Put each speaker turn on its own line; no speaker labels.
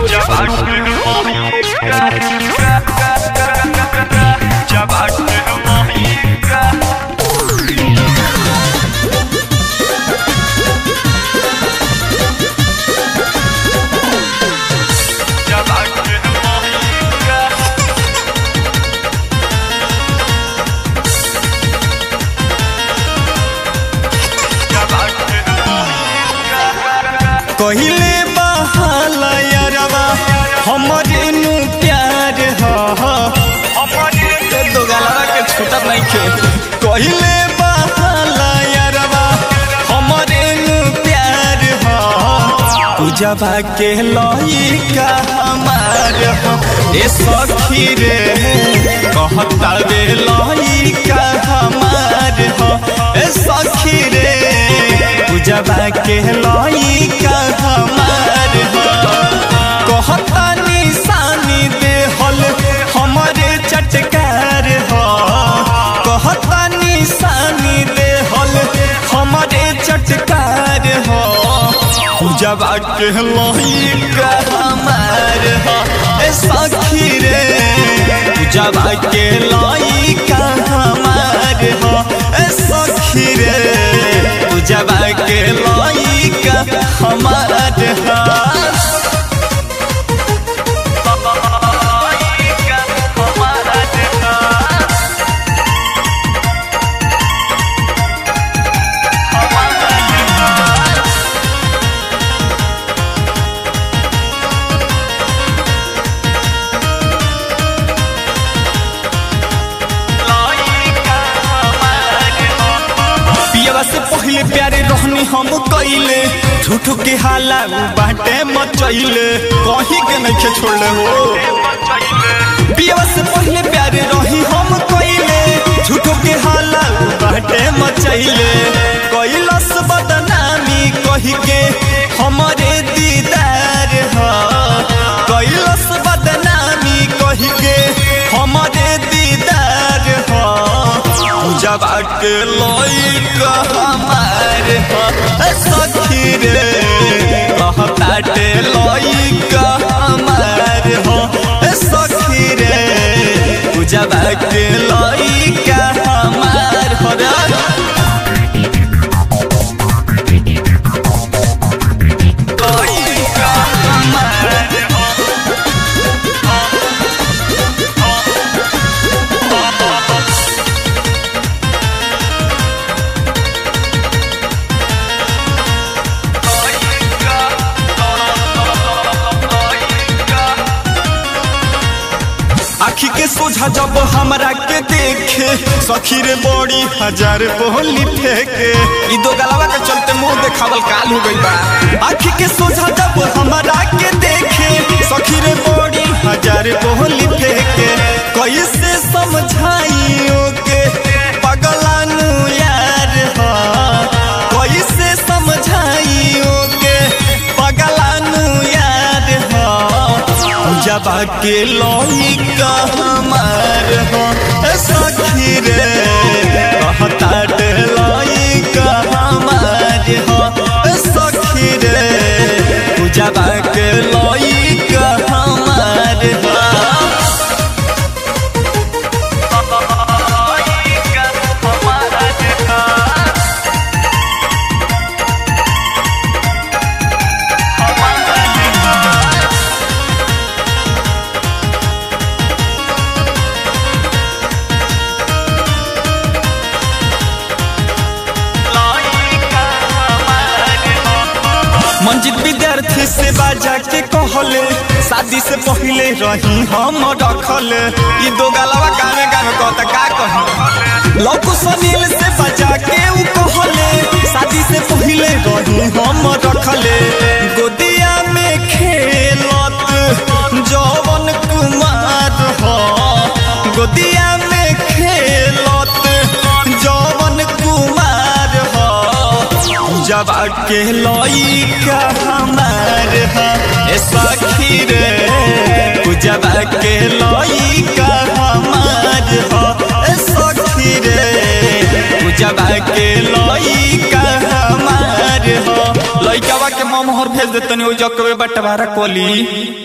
कहिले बहाला यारवा हमरे नु प्यार दो गलवा के छूटा नहीं खे कहिले बहाला यारवा हमरे नु प्यार पूजवा के लइका हमार ए सखी रे कहता रे लइका हमार ए सखी रे पूजवा के लइका हमार कहता निशानी देहल हमरे चटकार कहता निशानी देहल हमरे चटकार पूजवा के लइका हमार ए सखी रे पूजवा के लइका हमार ए सखी रे पूजवा के लइका हमार से पहले प्यारे रहनी हम कइले झूठो के हाला बाटे मचइले कहीं के नहीं छोड़ले हो पियवा से पहले प्यारे रही हम कइले झूठो के हाला बाटे मचइले कइलस बदनामी कहि के हमरे दीदार कइलस बदनामी कहि के हमरे दीदार पूजवा के लइका हमार सखी रे कहता टे लइका हमार सखी रे पूजवा के लइका हमार आखी के सोझा जब हमरा के देखे सखी रे बड़ी हजार बोली फेंके ई दो गलवा के चलते मुंह देखावल काल हो गई बा आखी के सोझा जब हमरा के देखे सखी रे बड़ी हजार बोली फेंके कैसे समझाइयो के पगलानु यार कैसे समझाइयो के पगलानु यार पूजवा के लइका हमार सखी रे कहता टे लइका हमार सखी रे पूजवा के लइका हमार मंजिल विद्यार्थी से बाजा के कहले शादी से पहले रही हम रखले ई दो गलवा गाने गाने कहता का कहे लौको सुनील से बाजा के उ कहले शादी से पहले रही हम रखले गोदिया में खेलत जवन कुमार गोदिया में खेलत जवन कुमार पूजवा के लइका हमार सखी रे पूजवा के लइका हमार सखी रे पूजवा के लइका हमार लइकावा के मोहर भेज देतनी ओ जकवे बटवारा कोली।